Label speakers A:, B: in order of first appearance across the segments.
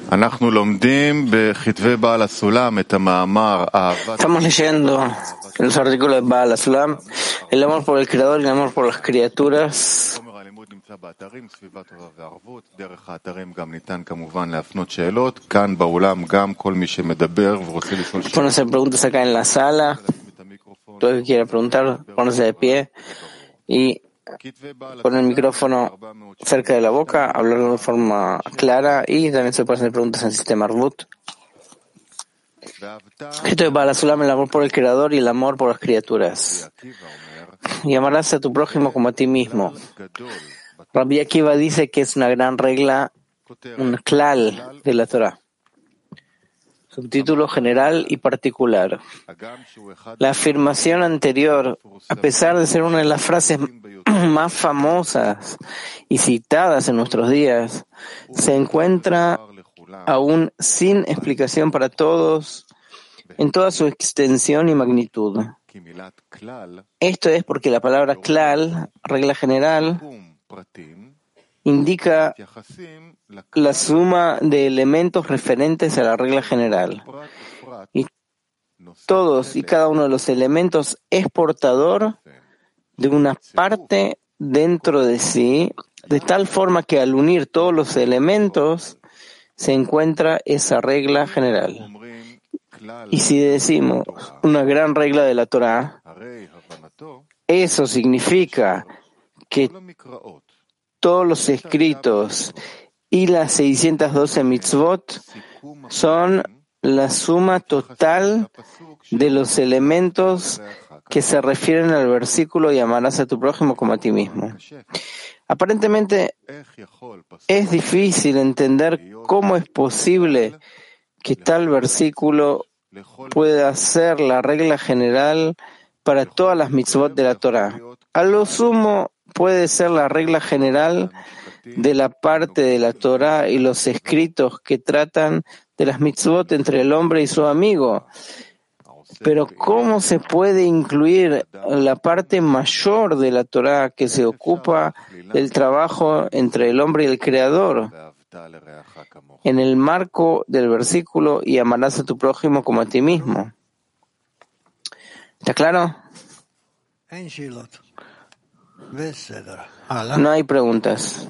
A: Estamos leyendo los artículos de Baal HaSulam, el amor por el Creador y el amor por las criaturas. Pueden hacer preguntas acá en la sala. Todo el que quiera preguntar, ponerse de pie y poner el micrófono cerca de la boca, hablar de una forma clara, y también se pueden hacer preguntas en el sistema Arvut. Esto es Baal HaSulam, el amor por el Creador y el amor por las criaturas. Y amarás a tu prójimo como a ti mismo. Rabbi Akiva dice que es una gran regla, un klal de la Torah. Subtítulo general y particular. La afirmación anterior, a pesar de ser una de las frases más famosas y citadas en nuestros días, se encuentra aún sin explicación para todos en toda su extensión y magnitud. Esto es porque la palabra klal, regla general, indica la suma de elementos referentes a la regla general. Y todos y cada uno de los elementos es portador de una parte dentro de sí, de tal forma que al unir todos los elementos se encuentra esa regla general. Y si decimos una gran regla de la Torah, eso significa que todos los escritos y las 612 mitzvot son la suma total de los elementos que se refieren al versículo y amarás a tu prójimo como a ti mismo. Aparentemente es difícil entender cómo es posible que tal versículo pueda ser la regla general para todas las mitzvot de la Torah. A lo sumo puede ser la regla general de la parte de la Torah y los escritos que tratan de las mitzvot entre el hombre y su amigo. Pero ¿cómo se puede incluir la parte mayor de la Torah que se ocupa del trabajo entre el hombre y el Creador en el marco del versículo y amarás a tu prójimo como a ti mismo? ¿Está claro? No hay preguntas.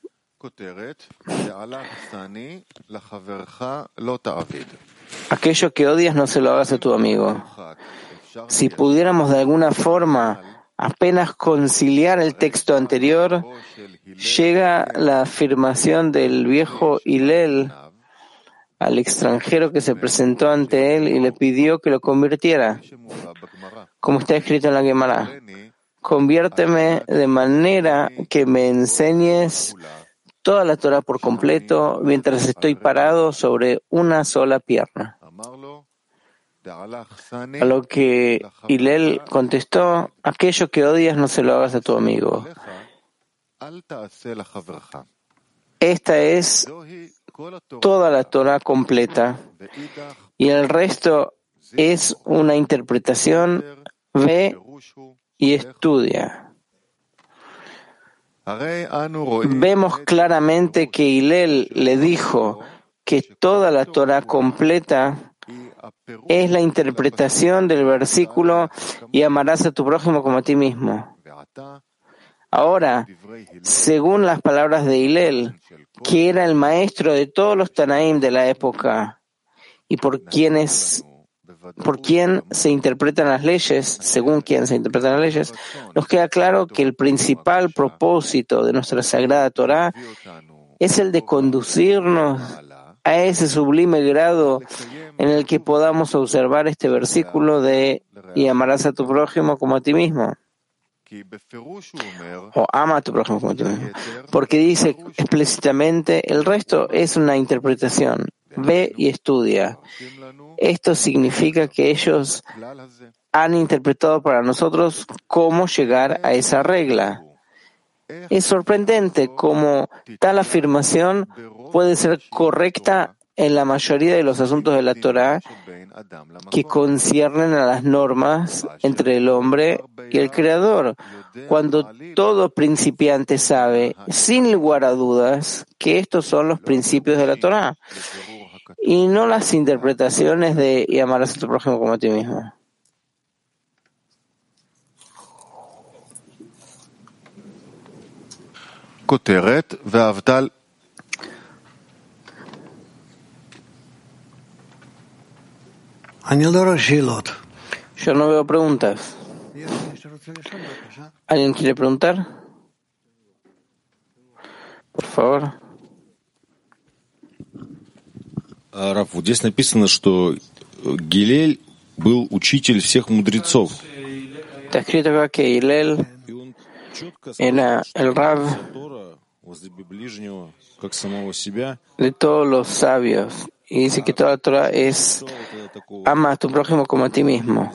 A: Aquello que odias no se lo hagas a tu amigo. Si pudiéramos de alguna forma apenas conciliar el texto anterior, llega la afirmación del viejo Hillel al extranjero que se presentó ante él y le pidió que lo convirtiera, como está escrito en la Gemara: conviérteme de manera que me enseñes toda la Torah por completo mientras estoy parado sobre una sola pierna. A lo que Hillel contestó: aquello que odias no se lo hagas a tu amigo. Esta es toda la Torah completa y el resto es una interpretación. Ve y estudia. Vemos claramente que Hillel le dijo que toda la Torah completa es la interpretación del versículo y amarás a tu prójimo como a ti mismo. Ahora, según las palabras de Hillel, que era el maestro de todos los Tanaim de la época y por quien se interpretan las leyes, según quien se interpretan las leyes, nos queda claro que el principal propósito de nuestra Sagrada Torah es el de conducirnos a ese sublime grado en el que podamos observar este versículo de y amarás a tu prójimo como a ti mismo. O ama a tu prójimo como a ti mismo. Porque dice explícitamente, el resto es una interpretación. Ve y estudia. Esto significa que ellos han interpretado para nosotros cómo llegar a esa regla. Es sorprendente cómo tal afirmación puede ser correcta en la mayoría de los asuntos de la Torah que conciernen a las normas entre el hombre y el Creador, cuando todo principiante sabe, sin lugar a dudas, que estos son los principios de la Torá y no las interpretaciones de y amarás a tu prójimo como a ti mismo. Yo no veo preguntas. ¿Alguien quiere preguntar? Por favor.
B: Рав, вот здесь написано, что Гилель был учитель всех мудрецов.
A: Está escrito acá que Hillel era el Rav de todos los sabios. Y dice que toda la Torah es ama a tu prójimo como a ti mismo.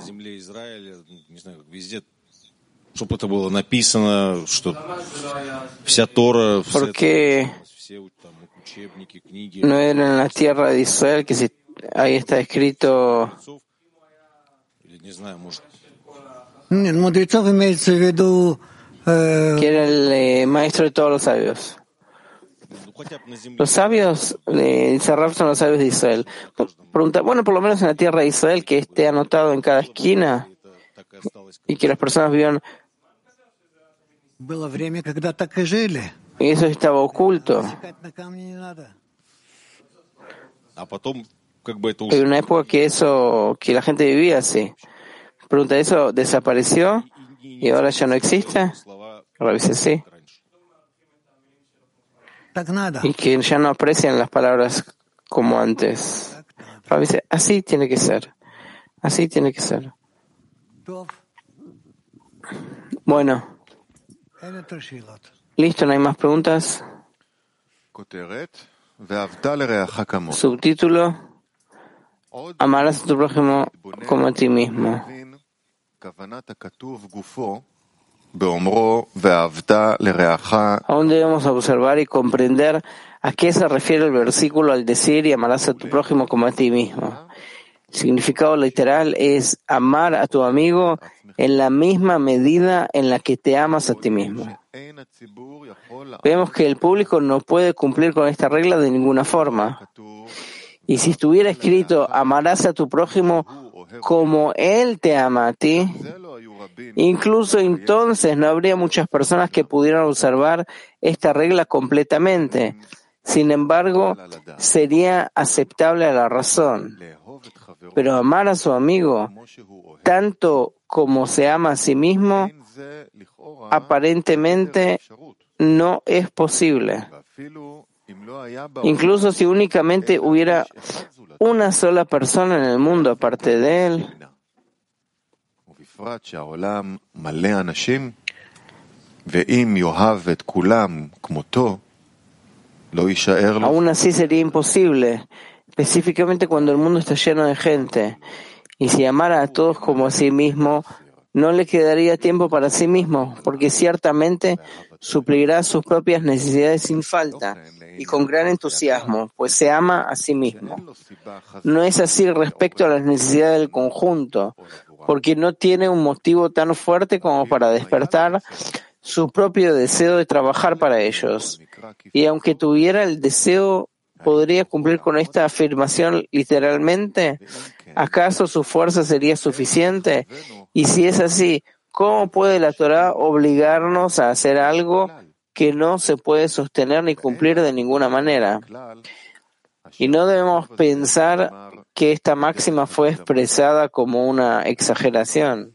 B: Чтобы это было написано, что вся Тора,
A: Porque
B: учебники, книги.
A: no era en la tierra de Israel que ahí está escrito.
B: Не знаю, может.
C: Мудрецов имеется в виду
A: Que era el maestro de todos los sabios. Los sabios de Israel son los sabios de Israel. Pregunta, bueno, por lo menos en la tierra de Israel, que esté anotado en cada esquina y que las personas vivan.
C: было время, когда так и жили.
A: Y eso estaba oculto.
B: А потом, как бы это
A: Hay una época que la gente vivía así. Pregunta, ¿eso desapareció y ahora ya no existe? Ahora dice sí. Y que ya no aprecian las palabras como antes. Ahora dice, así tiene que ser. Así tiene que ser. Bueno. Listo, no hay más preguntas. Subtítulo: amarás a tu prójimo como a ti mismo. Aún debemos observar y comprender a qué se refiere el versículo al decir y amarás a tu prójimo como a ti mismo. El significado literal es amar a tu amigo en la misma medida en la que te amas a ti mismo. Vemos que el público no puede cumplir con esta regla de ninguna forma. Y si estuviera escrito, amarás a tu prójimo como él te ama a ti, incluso entonces no habría muchas personas que pudieran observar esta regla completamente. Sin embargo, sería aceptable a la razón. Pero amar a su amigo, tanto como se ama a sí mismo, aparentemente no es posible. Incluso si únicamente hubiera una sola persona en el mundo aparte de él, aún así sería imposible, específicamente cuando el mundo está lleno de gente. Y si amara a todos como a sí mismo, no le quedaría tiempo para sí mismo, porque ciertamente suplirá sus propias necesidades sin falta y con gran entusiasmo, pues se ama a sí mismo. No es así respecto a las necesidades del conjunto, porque no tiene un motivo tan fuerte como para despertar su propio deseo de trabajar para ellos. Y aunque tuviera el deseo, ¿podría cumplir con esta afirmación literalmente? ¿Acaso su fuerza sería suficiente? Y si es así, ¿cómo puede la Torá obligarnos a hacer algo que no se puede sostener ni cumplir de ninguna manera? Y no debemos pensar que esta máxima fue expresada como una exageración,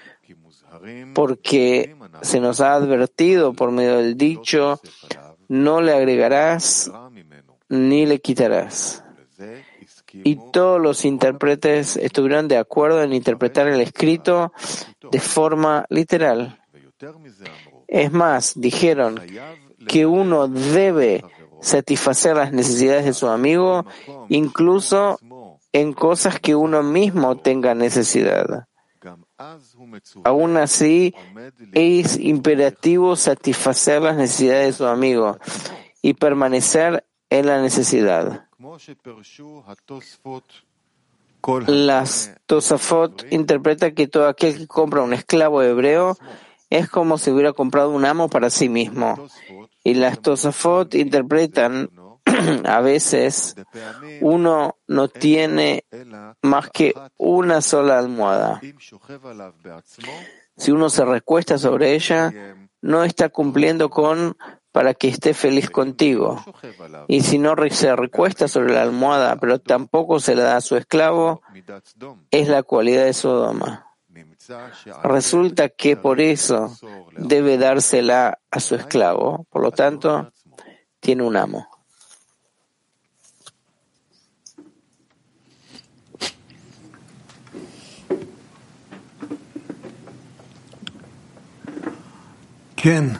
A: porque se nos ha advertido por medio del dicho, no le agregarás ni le quitarás. Y todos los intérpretes estuvieron de acuerdo en interpretar el escrito de forma literal. Es más, dijeron que uno debe satisfacer las necesidades de su amigo, incluso en cosas que uno mismo tenga necesidad. Aún así, es imperativo satisfacer las necesidades de su amigo y permanecer en la necesidad. Las Tosafot interpreta que todo aquel que compra un esclavo hebreo es como si hubiera comprado un amo para sí mismo. Y las Tosafot interpretan a veces uno no tiene más que una sola almohada. Si uno se recuesta sobre ella, no está cumpliendo con para que esté feliz contigo. Y si no se recuesta sobre la almohada, pero tampoco se la da a su esclavo, es la cualidad de Sodoma. Resulta que por eso debe dársela a su esclavo. Por lo tanto, tiene un amo.
C: ¿Quién?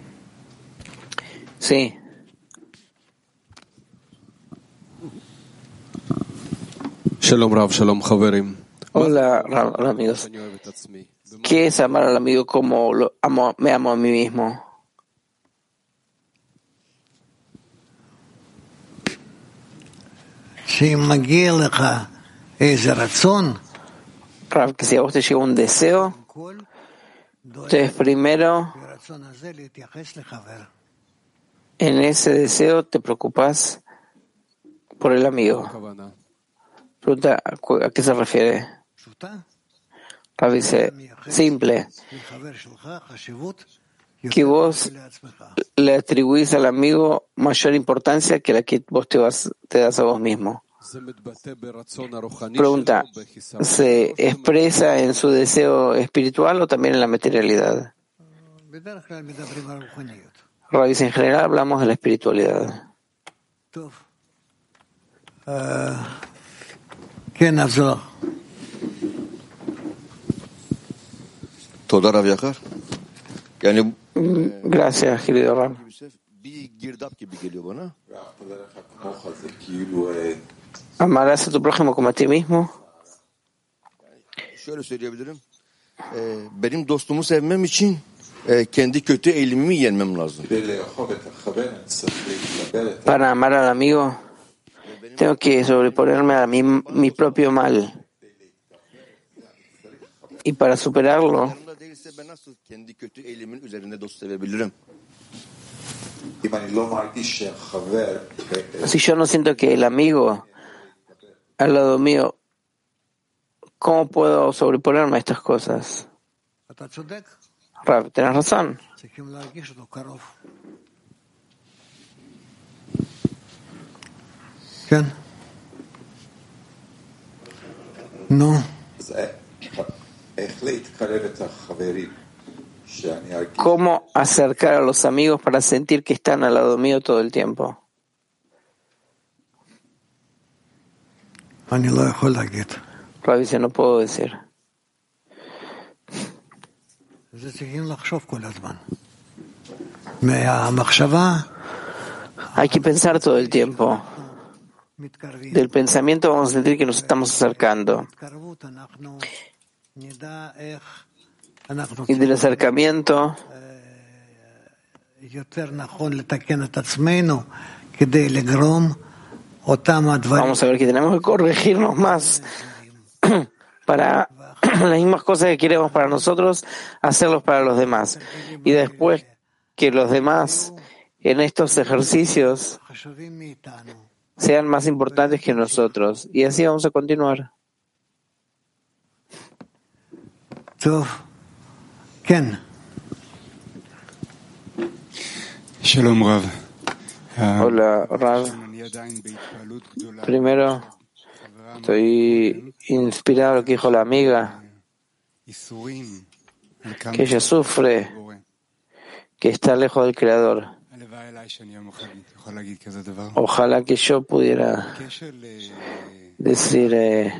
A: Sí.
D: Shalom Rav, shalom Chaverim.
A: Hola, amigos. ¿Qué es amar al amigo como me amo a mí mismo? Rav, que si a vos te llega un deseo, entonces primero en ese deseo te preocupas por el amigo. Pregunta, ¿a qué se refiere? Rav dice, simple, que vos le atribuís al amigo mayor importancia que la que vos te das a vos mismo. Pregunta, ¿se expresa en su deseo espiritual o también en la materialidad? Rav dice, en general hablamos de la espiritualidad. Gracias, querido Ram. ¿Amarás a tu prójimo como a ti mismo? Para amar al amigo, tengo que sobreponerme a mi propio mal. Y para superarlo, si yo no siento que el amigo al lado mío, ¿cómo puedo sobreponerme a estas cosas? Rav, tenés razón.
C: No.
A: ¿Cómo acercar a los amigos para sentir que están al lado mío todo el tiempo? Rav dice, no puedo decir. Hay que pensar todo el tiempo. Del pensamiento vamos a sentir que nos estamos acercando. Y del acercamiento vamos a ver que tenemos que corregirnos más para las mismas cosas que queremos para nosotros, hacerlos para los demás. Y después que los demás en estos ejercicios sean más importantes que nosotros. Y así vamos a continuar.
C: ¿Quién?
E: Shalom Rav.
A: Hola, Rav. Primero, estoy inspirado a lo que dijo la amiga, que ella sufre, que está lejos del Creador. Ojalá que yo pudiera decir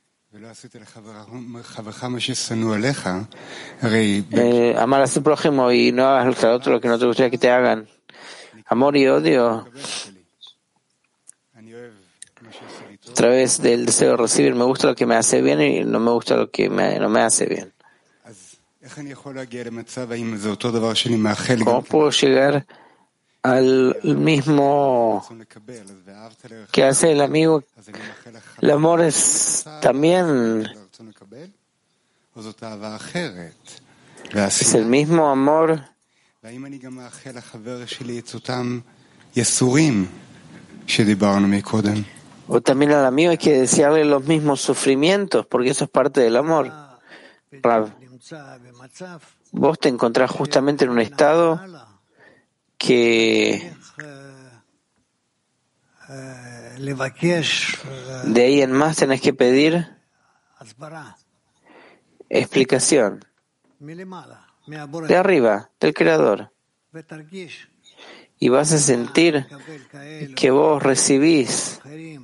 A: amar a su prójimo y no hagas al otro lo que no te gustaría que te hagan. Amor y odio a través del deseo de recibir. Me gusta lo que me hace bien y no me gusta lo que no me hace bien. ¿Cómo puedo llegar al mismo que hace el amigo? El amor es también Es el mismo amor. O también al amigo hay que desearle los mismos sufrimientos, porque eso es parte del amor. Rav, vos te encontrás justamente en un estado que de ahí en más tenés que pedir explicación de arriba, del Creador. Y vas a sentir que vos recibís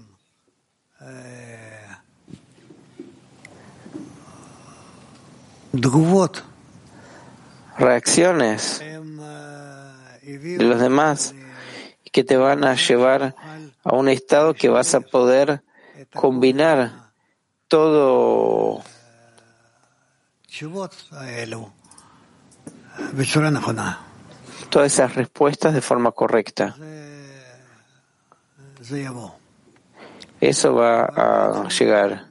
A: reacciones de los demás que te van a llevar a un estado que vas a poder combinar todo todas esas respuestas de forma correcta. Eso va a llegar.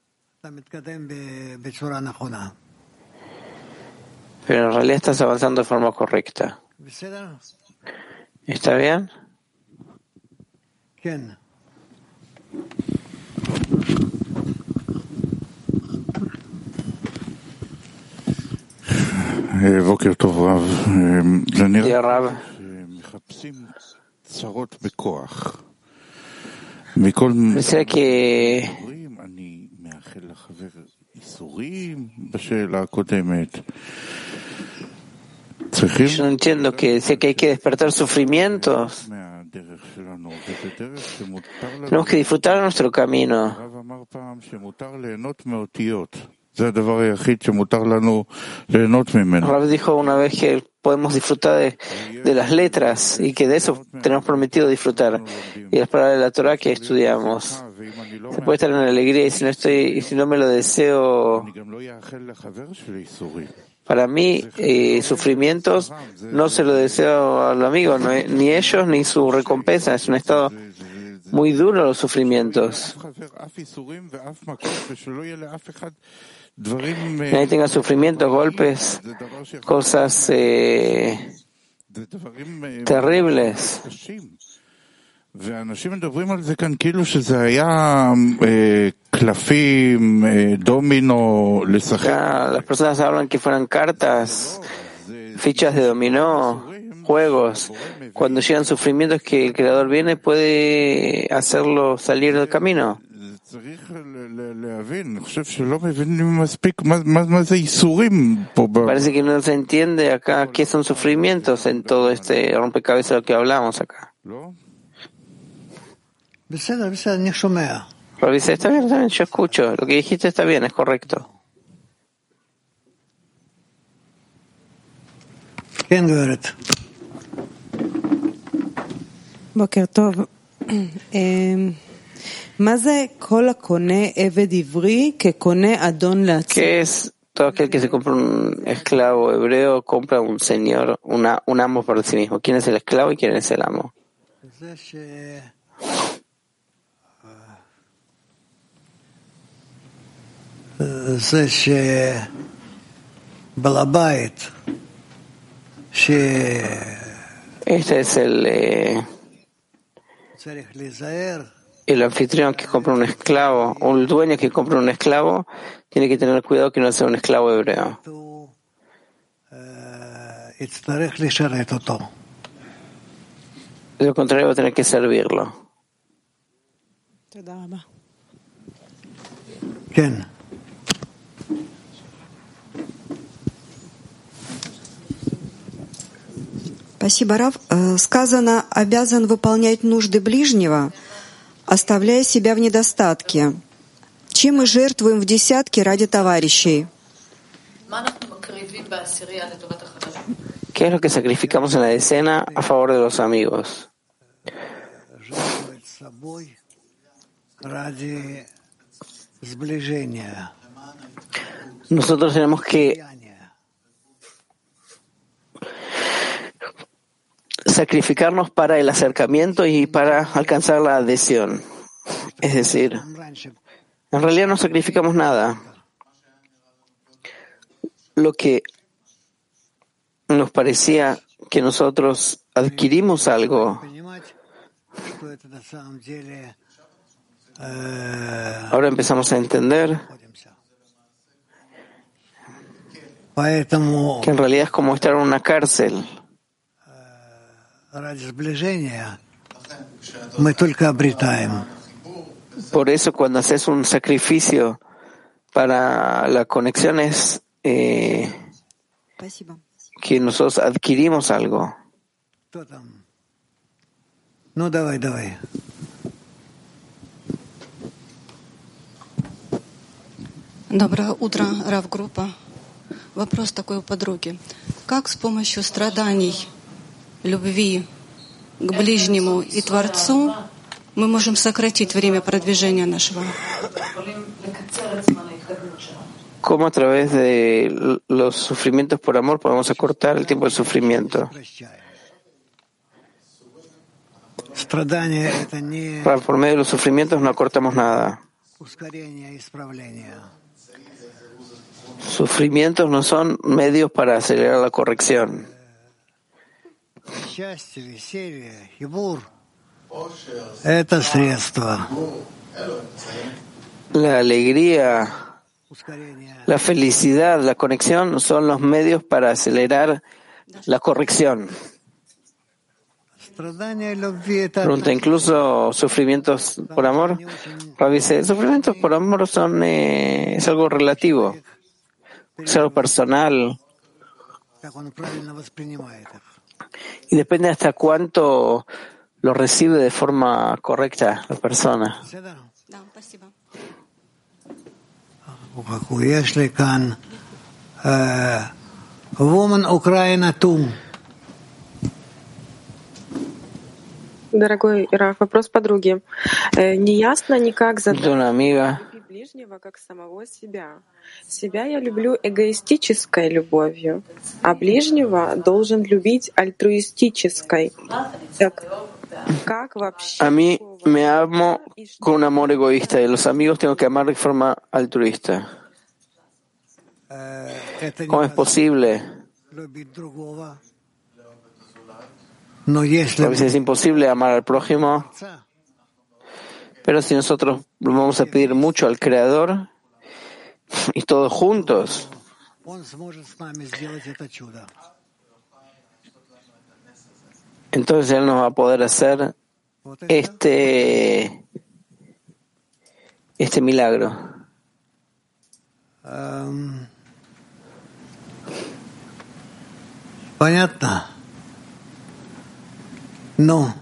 A: Pero en realidad estás avanzando de forma correcta. ¿Está bien?
E: בוקר טוב רב. זה נראה מחפשים צרות בכוח. מכל דברים אני מאחל לחבר איסורים בשאלה הקודמת.
A: Yo no entiendo que sé que hay que despertar sufrimientos. Tenemos que disfrutar de nuestro camino. Rav dijo una vez que podemos disfrutar de las letras y que de eso tenemos prometido disfrutar. Y las palabras de la Torah que estudiamos. Se puede estar en la alegría y si no me lo deseo. Para mí, sufrimientos no se lo deseo al amigo, ni ellos ni su recompensa. Es un estado muy duro los sufrimientos. Nadie tenga sufrimientos, golpes, cosas terribles.
E: ואנשים מדברים על זה כאן כאילו שזה היה קלפים, דומינו, לשחק.
A: Las personas hablan que fueran cartas, fichas de dominó, juegos. Cuando llegan sufrimientos que el Creador viene, puede hacerlo salir del camino. Parece que no se entiende acá qué son sufrimientos en todo este rompecabezas de lo que hablamos acá. Pero dice, está bien, yo escucho. Lo que dijiste está bien, es correcto.
F: בוקר טוב. מה זה כל הקונה עבד עברי כקונה אדון לעצמו?
A: ¿Qué es todo aquel que se compra un esclavo hebreo, compra un señor, un amo para sí mismo? ¿Quién es el esclavo y quién es el amo? Este es el anfitrión que compra un esclavo, o el dueño que compra un esclavo, tiene que tener cuidado que no sea un esclavo hebreo. De lo contrario va a tener que servirlo.
G: Спасибо, Рав. Сказано, обязан выполнять нужды ближнего, оставляя себя в недостатке. Чем мы жертвуем в десятке ради товарищей?
A: ¿Qué es lo que sacrificamos en la decena a favor de los amigos? Nosotros tenemos que sacrificarnos para el acercamiento y para alcanzar la adhesión. Es decir, en realidad no sacrificamos nada. Lo que nos parecía que nosotros adquirimos algo. Ahora empezamos a entender que en realidad es como estar en una cárcel. Por eso cuando haces un sacrificio para la conexión es que nosotros adquirimos algo.
H: Доброе утро, Рав-группа. Вопрос такой у подруги. Как с помощью страданий, любви к ближнему и Творцу мы можем сократить время продвижения нашего?
A: ¿Cómo a través de los sufrimientos por amor podemos acortar el tiempo del sufrimiento? Por medio de los sufrimientos no acortamos nada. Sufrimientos no son medios para acelerar la corrección. La alegría, la felicidad, la conexión son los medios para acelerar la corrección. Pregunta, incluso sufrimientos por amor. Rabbi dice, sufrimientos por amor son es algo relativo, es algo personal. Y depende hasta cuánto lo recibe de forma correcta la persona.
I: Дорогой Раф, вопрос подруги. Неясно никак
A: задать
I: ближнего как самого себя. Себя я люблю эгоистической любовью, а ближнего должен любить альтруистической. Так, как вообще?
A: A mí me amo con un amor egoísta y los amigos tengo que amar de forma altruista. ¿Cómo es posible? A veces es imposible amar al prójimo, pero si nosotros vamos a pedir mucho al Creador y todos juntos, entonces Él nos va a poder hacer este milagro.
C: Понятно? No.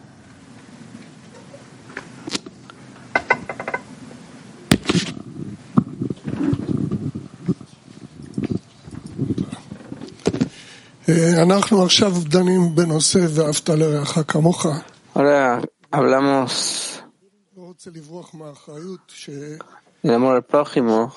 A: Ahora hablamos del amor al prójimo.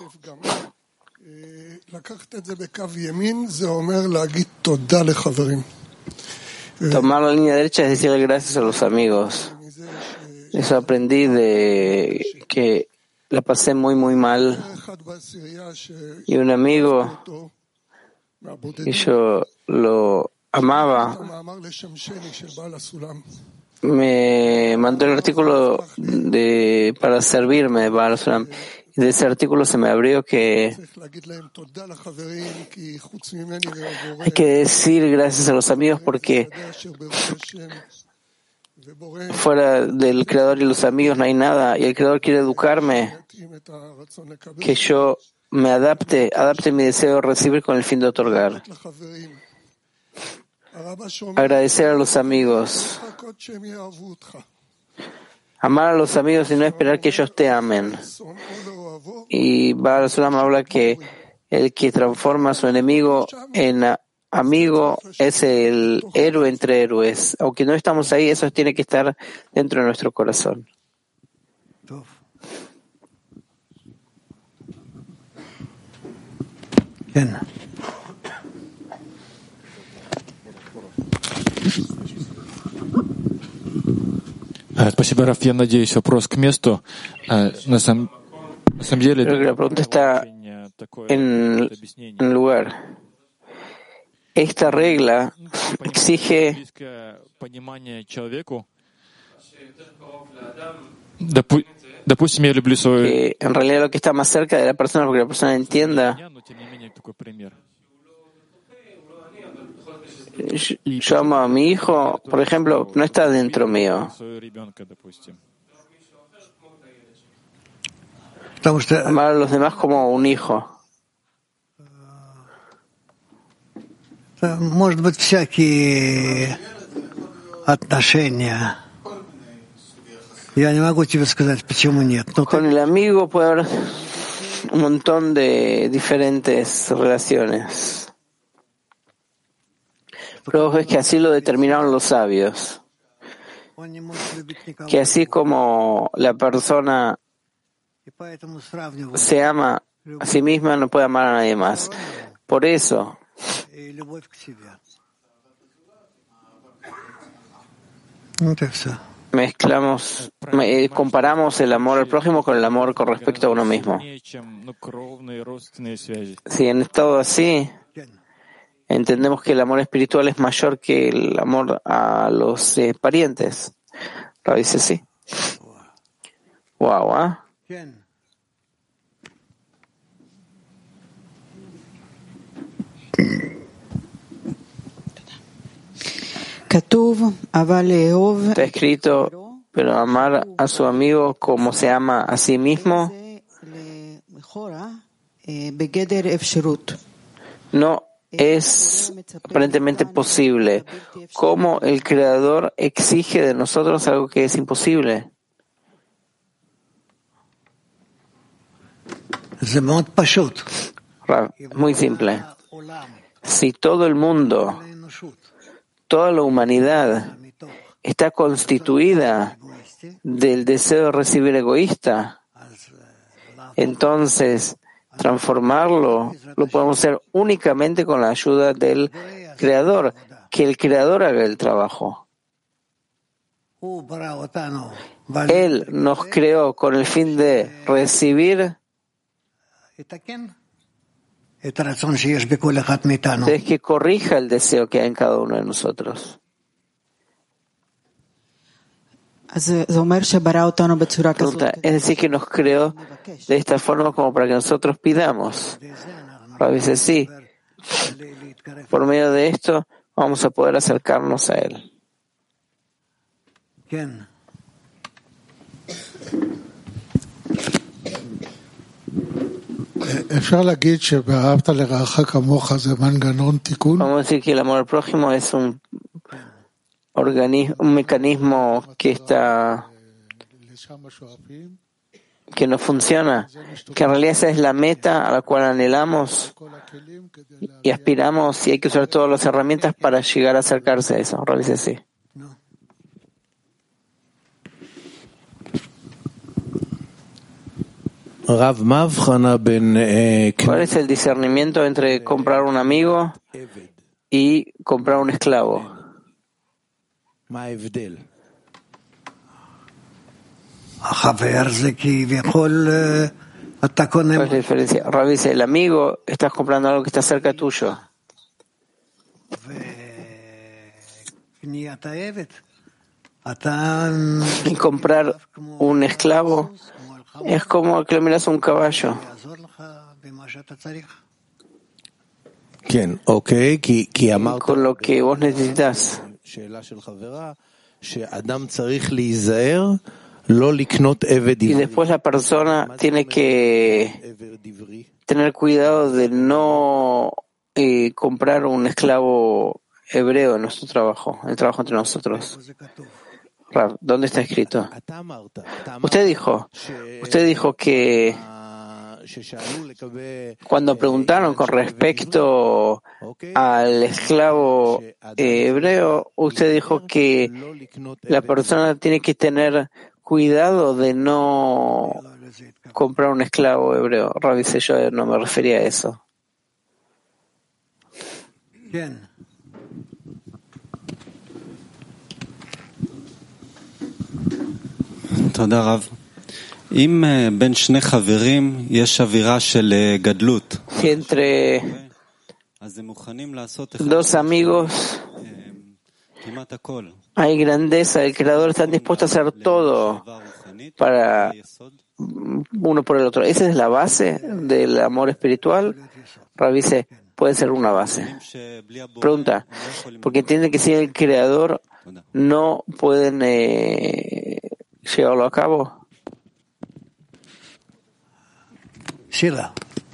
A: Tomar la línea derecha es decirle gracias a los amigos. Eso aprendí de que la pasé muy mal. Y un amigo, y yo lo amaba, me mandó el artículo para servirme de Baal Sulam. Y de ese artículo se me abrió que hay que decir gracias a los amigos porque fuera del Creador y los amigos no hay nada. Y el Creador quiere educarme, que yo me adapte mi deseo de recibir con el fin de otorgar. Agradecer a los amigos. Amar a los amigos y no esperar que ellos te amen. Y Baal Sulam habla que el que transforma a su enemigo en amigo es el héroe entre héroes. Aunque no estamos ahí, eso tiene que estar dentro de nuestro corazón.
C: Bien.
J: Спасибо, Раф. Я надеюсь, вопрос к месту. На самом деле,
A: creo que la pregunta está en lugar. esta regla exige que en realidad lo que está más cerca de la persona, porque la persona entienda. Yo amo a mi hijo, por ejemplo, no está dentro mío. Amar a los demás como un hijo.
C: Может быть, всякие отношения. Я не могу тебе сказать, почему нет.
A: Con el amigo puede haber un montón de diferentes relaciones. Pero vos ves que así lo determinaron los sabios. Que así como la persona se ama a sí misma, no puede amar a nadie más. Por eso, comparamos el amor al prójimo con el amor con respecto a uno mismo. Si en estado así, entendemos que el amor espiritual es mayor que el amor a los parientes. Lo dice así. Wow, ¿ah? Está escrito, pero amar a su amigo como se ama a sí mismo no es aparentemente posible. ¿Cómo el Creador exige de nosotros algo que es imposible? Muy simple. Si todo el mundo, toda la humanidad está constituida del deseo de recibir egoísta, entonces transformarlo lo podemos hacer únicamente con la ayuda del Creador, que el Creador haga el trabajo. Él nos creó con el fin de recibir. Es que corrija el deseo que hay en cada uno de nosotros. Pregunta, es decir, que nos creó de esta forma como para que nosotros pidamos. A veces sí. Por medio de esto vamos a poder acercarnos a Él. Vamos a decir que el amor al prójimo es un mecanismo que no funciona, que en realidad esa es la meta a la cual anhelamos y aspiramos, y hay que usar todas las herramientas para llegar a acercarse a eso. Realice así. ¿Cuál es el discernimiento entre comprar un amigo y comprar un esclavo? ¿Cuál es la diferencia? Rabbi dice, el amigo, estás comprando algo que está cerca tuyo. Y comprar un esclavo es como que le miras a un caballo. Con lo que vos necesitas. Y después la persona tiene que tener cuidado de no comprar un esclavo hebreo en nuestro trabajo, en el trabajo entre nosotros. Rav, ¿dónde está escrito? Usted dijo que cuando preguntaron con respecto al esclavo hebreo, usted dijo que la persona tiene que tener cuidado de no comprar un esclavo hebreo. Rav dice, yo no me refería a eso. Bien.
K: תודה רב. אם בין שני חברים יש אווירה של גדלות.
A: Si entre dos amigos, hay grandeza, el Creador está dispuesto a hacer todo para uno por el otro. ¿Esa es la base del amor espiritual? Rav dice, puede ser una base. Pregunta, porque entienden que sin el Creador no pueden llevarlo a cabo.
C: Sheila.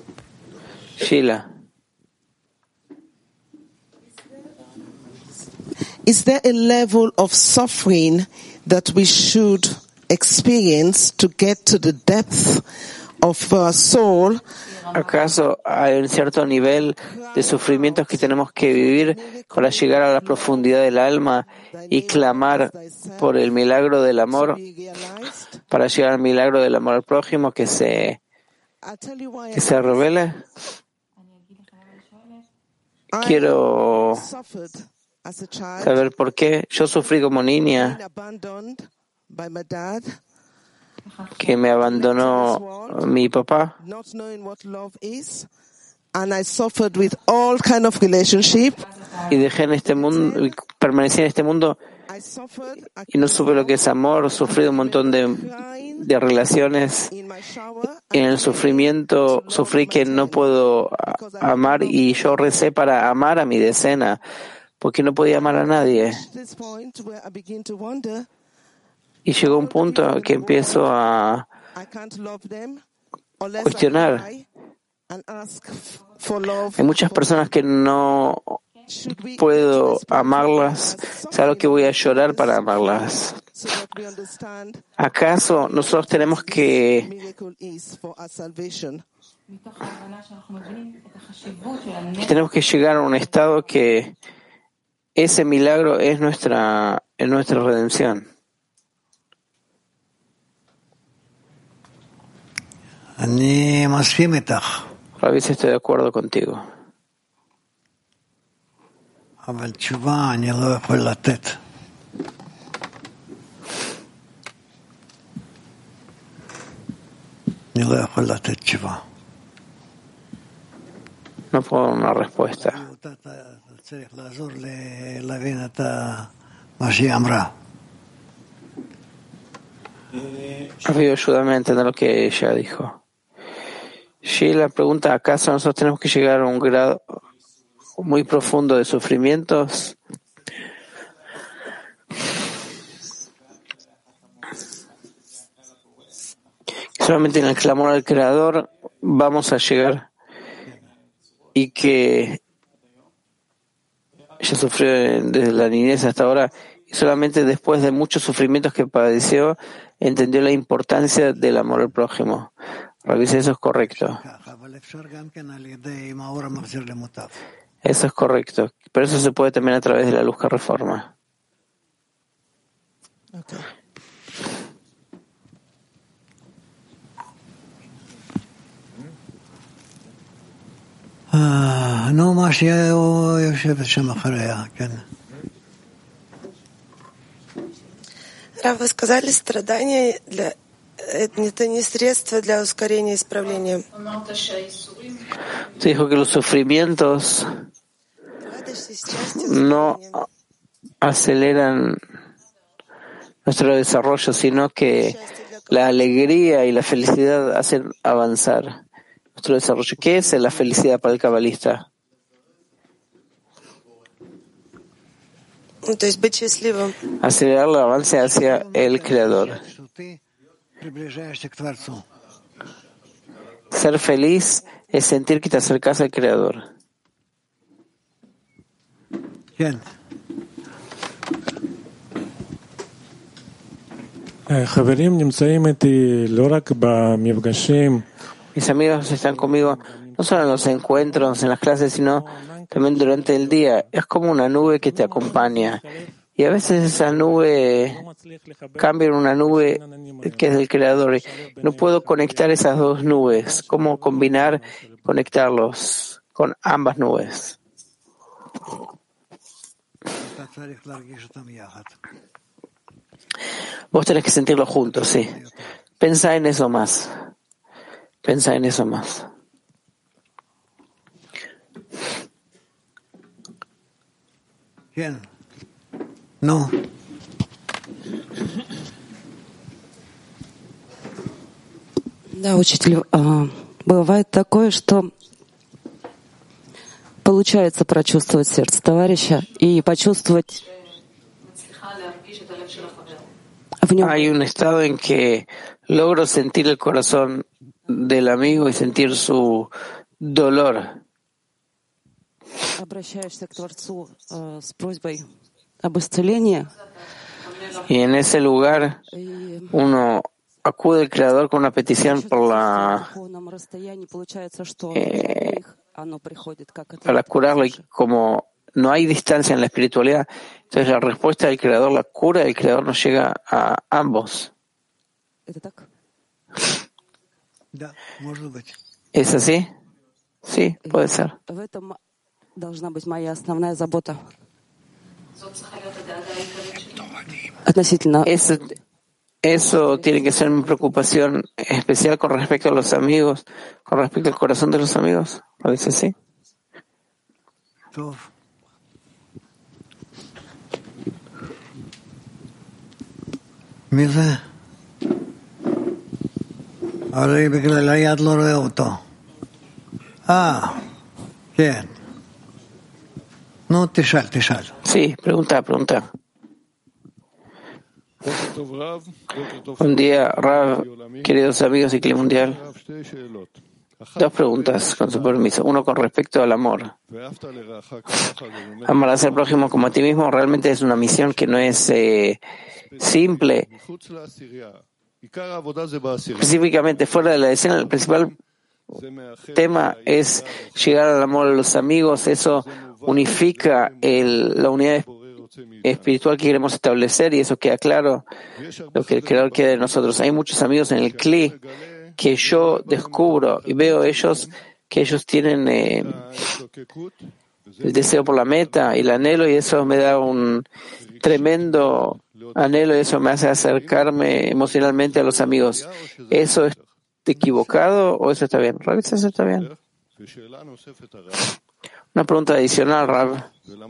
L: Is there a level of suffering that we should experience to get to the depth of our soul?
A: ¿Acaso hay un cierto nivel de sufrimientos que tenemos que vivir para llegar a la profundidad del alma y clamar por el milagro del amor, para llegar al milagro del amor al prójimo que se revele? Quiero saber por qué. Yo sufrí como niña, que me abandonó mi papá. Y dejé en este mundo, permanecí en este mundo y no supe lo que es amor. Sufrí un montón de relaciones. Y en el sufrimiento sufrí que no puedo amar, y yo recé para amar a mi decena, porque no podía amar a nadie. Y llegó un punto que empiezo a cuestionar. Hay muchas personas que no puedo amarlas, es algo que voy a llorar para amarlas. ¿Acaso nosotros tenemos que llegar a un estado que ese milagro es nuestra redención? Rav, estoy de acuerdo contigo. No puedo dar una respuesta. Rav, ayúdame a entender lo que ella dijo. Sheila pregunta, ¿acaso nosotros tenemos que llegar a un grado muy profundo de sufrimientos? Solamente en el clamor al Creador vamos a llegar, y que ella sufrió desde la niñez hasta ahora, y solamente después de muchos sufrimientos que padeció entendió la importancia del amor al prójimo. Revise, eso es correcto. Eso es correcto. Pero eso se puede también a través de la luz que reforma.
L: Okay.
M: Рав, вы сказали, страдания это не средство для ускорения исправления.
A: Se dijo que los sufrimientos no aceleran nuestro desarrollo, sino que la alegría y la felicidad hacen avanzar nuestro desarrollo. ¿Qué es la felicidad para el cabalista? Acelerar el avance hacia el Creador. Ser feliz es sentir que te acercas al Creador. Mis amigos están conmigo no solo en los encuentros, en las clases, sino también durante el día. Es como una nube que te acompaña. Y a veces esa nube cambia en una nube que es del Creador. No puedo conectar esas dos nubes. ¿Cómo conectarlos con ambas nubes? Vos tenés que sentirlo juntos, sí. Pensá en eso más.
C: No.
N: Да, учитель, бывает такое, что получается прочувствовать сердце товарища и почувствовать в нем.
A: Hay un estado en que logro sentir el corazón del amigo y sentir su dolor.
N: Обращаешься к Творцу с просьбой об исцелении.
A: Y en ese lugar uno acude al Creador con una petición para curarlo, y como no hay distancia en la espiritualidad, entonces la respuesta del Creador, la cura del Creador nos llega a ambos. ¿Es así? Sí, puede ser. Eso tiene que ser mi preocupación especial con respecto a los amigos, con respecto al corazón de los amigos. ¿Parece así?
C: הרי בגלל היד לא רואה אותו. כן. נו, תשאל.
A: Sí, pregunta. Buen día, Rav, queridos amigos y Clima Mundial. Dos preguntas, con su permiso. Uno con respecto al amor. Amarás al prójimo como a ti mismo realmente es una misión que no es simple. Específicamente fuera de la escena, el principal tema es llegar al amor a los amigos. Eso unifica la unidad espiritual que queremos establecer, y eso queda claro, lo que el Creador quiere de nosotros. Hay muchos amigos en el Kli que yo descubro y veo que ellos tienen el deseo por la meta y el anhelo, y eso me da un tremendo anhelo, y eso me hace acercarme emocionalmente a los amigos. ¿Eso es equivocado o eso está bien? ¿Eso está bien? Una pregunta adicional, Rav.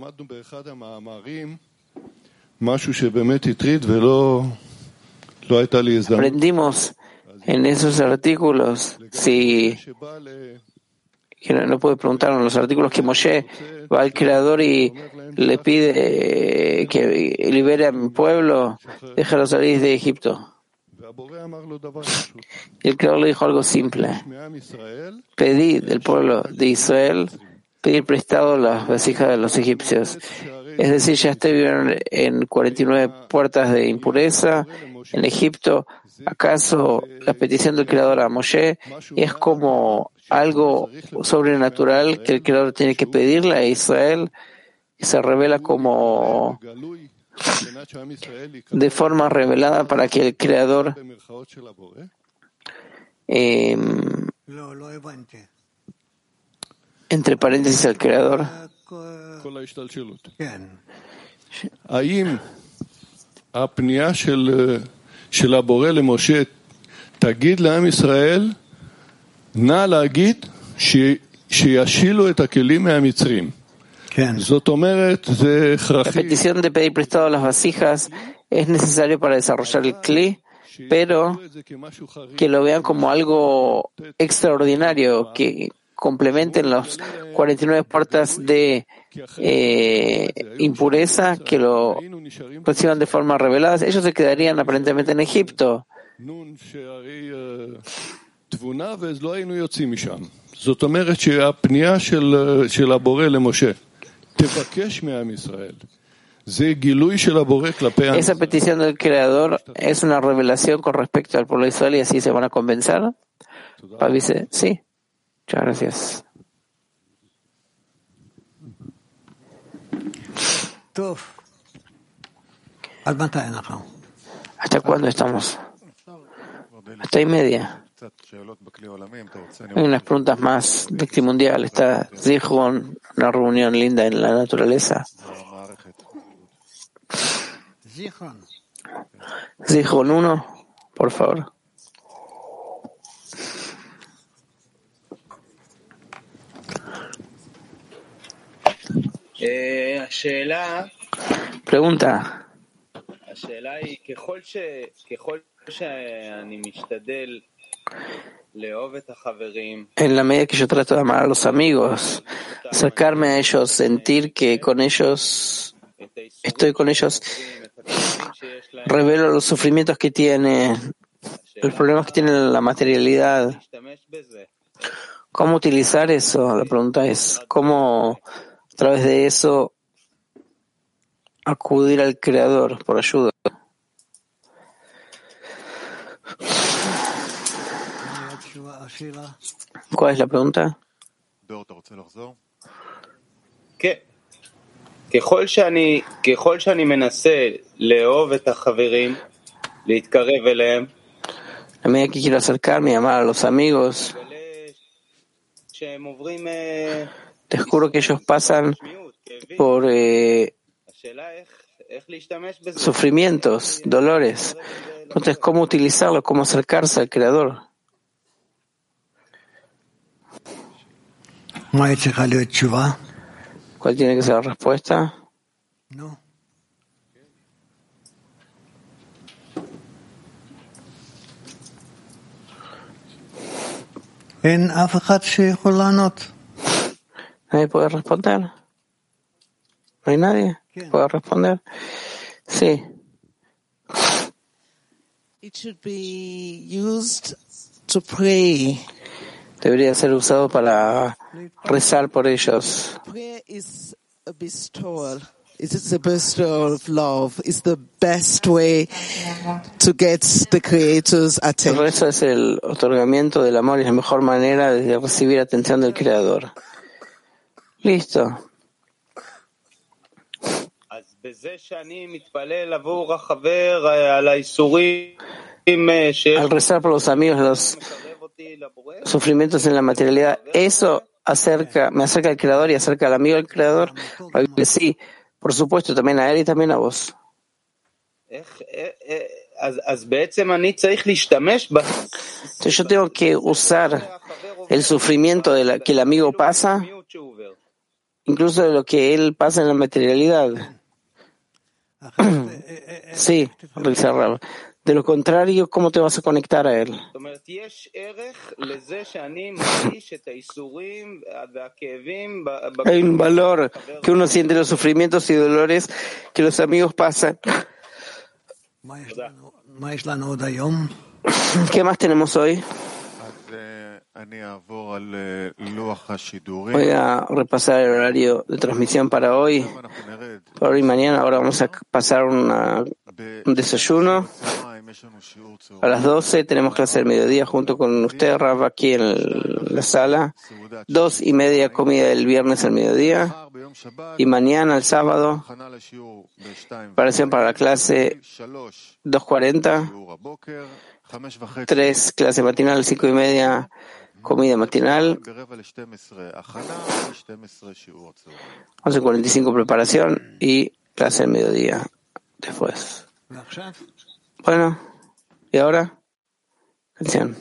A: Aprendimos en esos artículos, no puede preguntar, en los artículos que Moshe va al Creador y le pide que libere a mi pueblo, déjalo salir de Egipto. Y el Creador le dijo algo simple: pedí del pueblo de Israel pedir prestado las vasijas de los egipcios. Es decir, ya estuvieron en 49 puertas de impureza en Egipto. ¿Acaso la petición del Creador a Moshe es como algo sobrenatural que el Creador tiene que pedirle a Israel, que se revela como de forma revelada para que el Creador entre paréntesis al Creador
O: של הבורא למשה, תגיד לעם ישראל, נא להגיד שישילו את הכלים מהמצרים. זאת אומרת, זה הכרחי.
A: La petición de pedir prestado las vasijas es necesario para desarrollar el Kli, pero que lo vean como algo extraordinario, que complementen las 49 puertas de impureza, que lo reciban de forma revelada. Ellos se quedarían aparentemente en Egipto.
O: זאת אומרת שהפנייה של הבורא למשה, תבקש מעם ישראל. זה גילוי של הבורא כלפי עם.
A: Esa petición del Creador es una revelación con respecto al pueblo de Israel, y así se van a convencer. Pavi dice, sí. Muchas gracias. ¿Hasta cuándo estamos? Hasta y media. Hay unas preguntas más de Clima Mundial. Está Zichron, una reunión linda en la naturaleza. Zichron 1, por favor. Pregunta. En la medida que yo trato de amar a los amigos, acercarme a ellos, sentir que con ellos estoy con ellos, revelo los sufrimientos que tienen, los problemas que tienen la materialidad. ¿Cómo utilizar eso? La pregunta es, ¿cómo a través de eso acudir al Creador por ayuda? ¿Cuál es la pregunta?
P: ככל שאני מנסה לאהוב את החברים, להתקרב אליהם,
A: a medida que quiero acercarme y amar a los amigos, descubro que ellos pasan por sufrimientos, dolores. Entonces, ¿cómo utilizarlo? ¿Cómo acercarse al Creador? ¿Cuál tiene que ser la respuesta?
C: No.
A: ¿Nadie puede responder? ¿No hay nadie que pueda responder? Sí.
L: It should be used to pray.
A: Debería ser usado para rezar por ellos.
L: Prayer is a bestowal. It is a bestowal of love. It's the best way to get the Creator's attention.
A: El rezo es el otorgamiento del amor y es la mejor manera de recibir atención del Creador. Listo. Al rezar por los amigos, los sufrimientos en la materialidad, eso me acerca al Creador y acerca al amigo del Creador. Sí, por supuesto, también a él y también a vos. Entonces yo tengo que usar el sufrimiento que el amigo pasa, incluso de lo que él pasa en la materialidad. Sí, de lo contrario, ¿cómo te vas a conectar a él? Hay un valor que uno siente los sufrimientos y dolores que los amigos pasan. ¿Qué más tenemos hoy? Voy a repasar el horario de transmisión para hoy y mañana. Ahora vamos a pasar un desayuno. A las 12 tenemos clase del mediodía junto con usted, Rav, aquí en la sala. 2:30 comida el viernes al mediodía. Y mañana, el sábado, preparación para la clase 2:40. 3 clase matinal, 5:30 comida matinal. 11:45 preparación y clase del mediodía después. Bueno, ¿y ahora? Canción.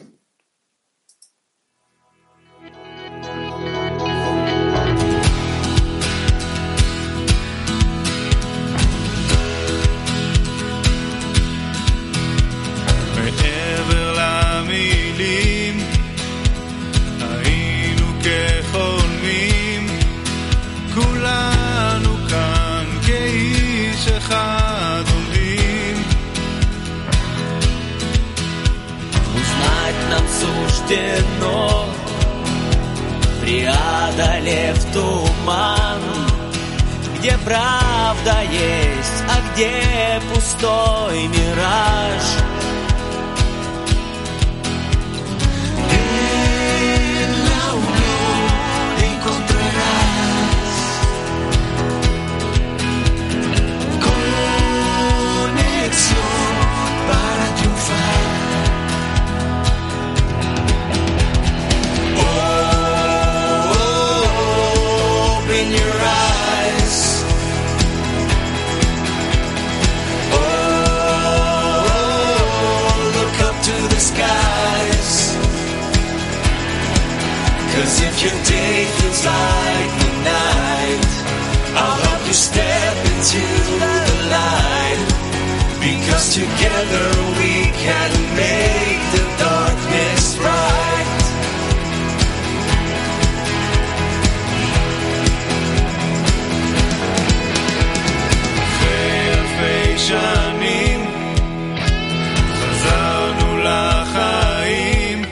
Q: מעבר למילים היינו כחולמים, כולנו כאן כאיש אחד עומדים. Узнать нам суждено, преодолев туман, где правда есть, а где пустой мираж. Para triunfar. Open your eyes. Look up to the skies. 'Cause if your day feels like the night, I'll help you. you step into the light, because together we can make the darkness bright. אלפי שנים חזרנו לחיים,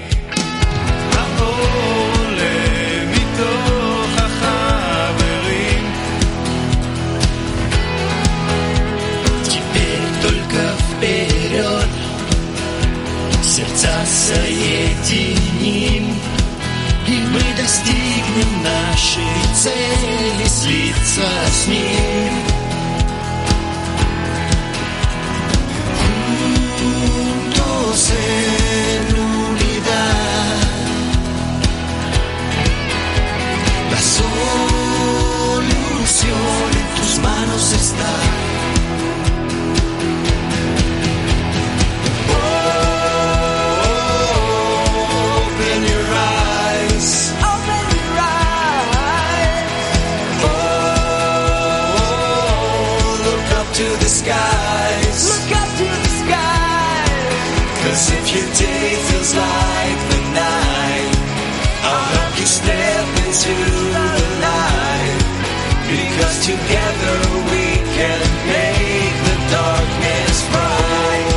Q: העולה מתוך החברים. Теперь только вперед, сердца соединим, и мы достигнем нашей цели, слиться с ним. En unidad, la solución en tus manos está. Open your eyes, open your eyes. Look up to the skies, look up to the skies. 'Cause if your day feels like the night, I'll help you step into the light, because together we can make the darkness bright.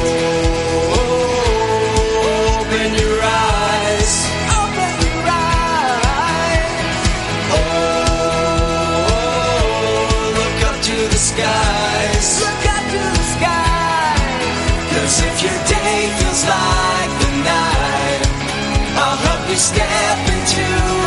Q: Open your eyes, open your eyes. Look up to the skies, look up to the skies. 'Cause if your day feels like the night, I'll help you step into